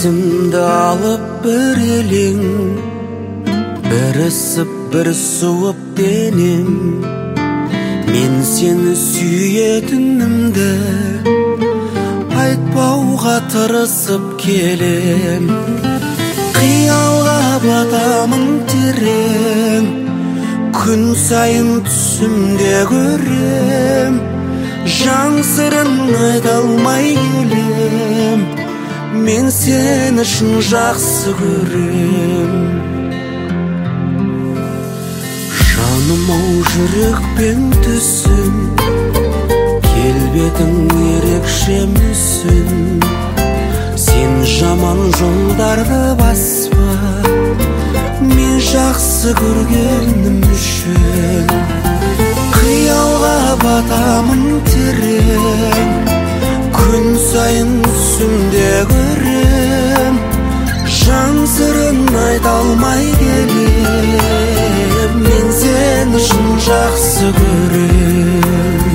есімді алып бір елең, бір ысып бір суып денем. Мен сені сүйетінімді айтпауға тырысып келем. Қиялға батамын терең, күн сайын түсімде көрем. Жан сырын айта алмай келем, мен сені шын жақсы көрем. Жаным-ау жүрекпен түсін, келбетің ерекше мүсін. Сен жаман жолдарды баспа, мен жақсы көргенім үшін. Қиялға батамын терең, күн сайын түсімде көрем. Жан сырын айта алмай келем, мен сені шын жақсы көрем.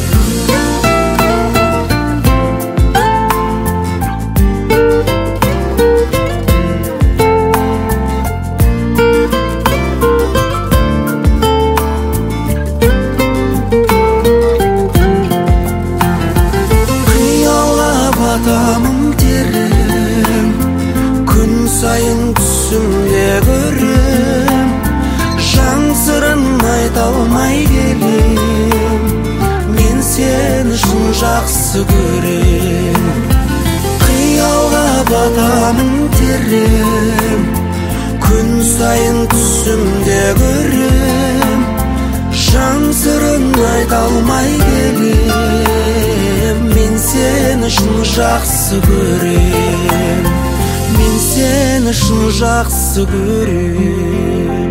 Батамын терең, күн сайын түсімде көрем. Жан сырын айта алмай келем, мен сені шын жақсы көрем. Қиялға батамын терең, күн сайын түсімде көрем. Жан сырын айта алмай келем, мен сені шын жақсы көрем. Мен сені шын жақсы көрем.